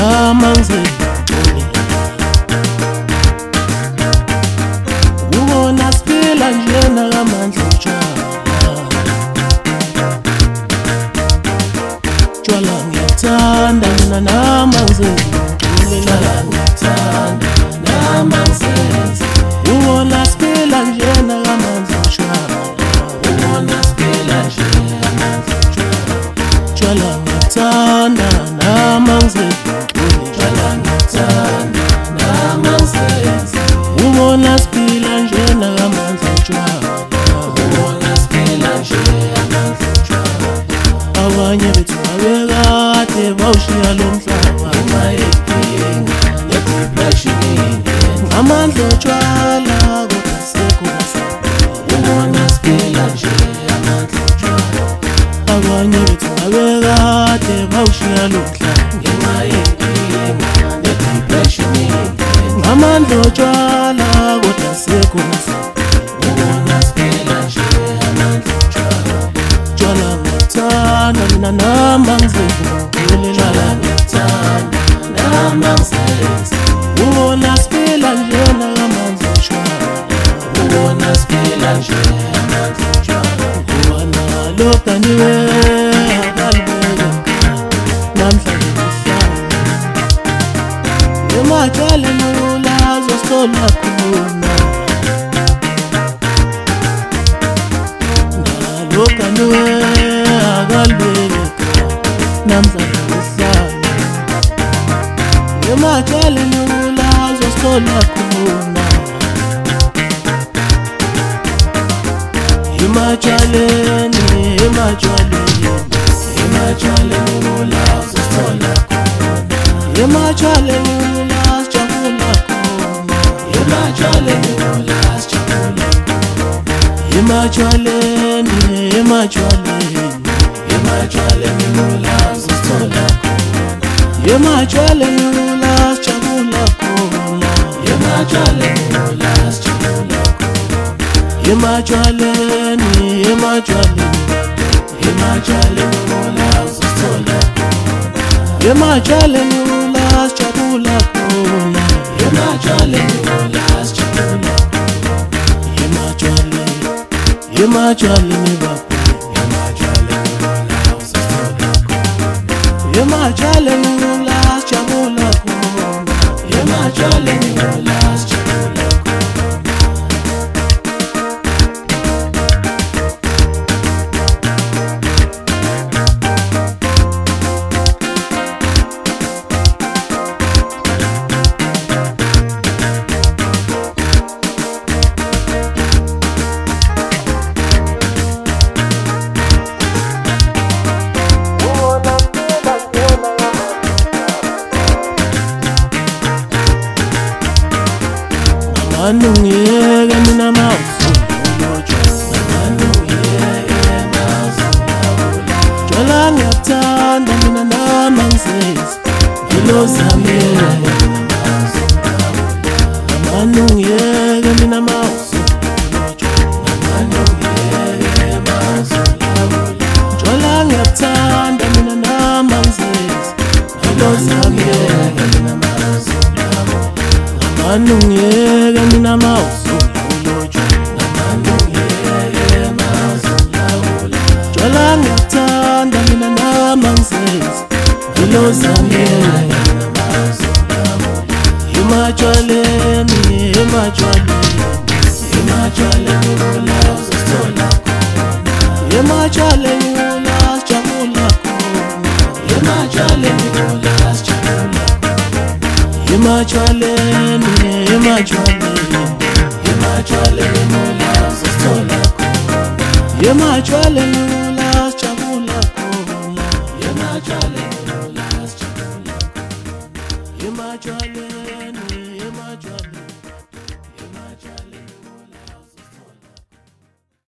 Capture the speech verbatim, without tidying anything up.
namanzi ubona siphila njena kamandla utshwala tshwala ngiyathanda mina namanzi tshwala ngiyathanda namanzi ubona siphila njena kamandla utshwala ubona siphila njena kamandla utshwala tshwala ngiyathanda namanzi tshwala ngiyathanda namanzi ubona siphila njena kamandla utshwala ubona siphila njena kamandla utshwala abanye bethu babekade bawushiya lo mhlaba ngenxa yenkinga ne-depression ngamandla utshwala kodwa sekho ubona siphila njena kamandla utshwala abanye bethu babekade bawushiya lo mhlaba ngenxa yenkinga ne-depression ngamandla utshwala kodwa sekho ubona siphila njena kamandla utshwala tshwala ngiyathanda mina namanzi tshwala ngiyathanda namanzi ubona siphila njena kamandla utshwala ubona siphila njena kamandla utshwala ubona lo daniwe akalibeke namhlanje kuhlala ematshaleni ulazo sola khona nalo daniwe akalibeke namhlanje kuhlala ematshaleni ulazo sola khona ematshaleni ematshaleni ematshaleni ulazo sola khona ematshaleni ulazo jabula khona ematshaleni ulazo jabula ematshaleni ematshaleni ematshaleni ulazo sola khona ematshaleni ulazo jabula khona ematshaleni ulazo jabula ematshaleni ematshaleni ematshaleni ulazo sola khona ematshaleni ulazo jabula khona ematshaleni ulazo jabula ematshaleni ematshaleni babe ematshaleni ulazo sola khona ematshaleni ulazo jabula khona ematshaleni ulazo jabula Anungiyeke mina mawusulojo anungiyeke mawusulojo tshwala ngiyathanda mina namanzi ngilozamile anungiyeke mina mawusulojo anungiyeke mawusulojo tshwala ngiyathanda mina namanzi ngilozamile anungiyeke mina mawusulojo anungiyeke mawusulojo tshwala ngiyathanda mina namanzi ngilozamile ematshaleni ematshaleni ematshaleni ulazo sola khona ematshaleni ulazo jabula khona ematshaleni ulazo jabula ematshaleni ematshaleni ematshaleni ulazo sola khona ematshaleni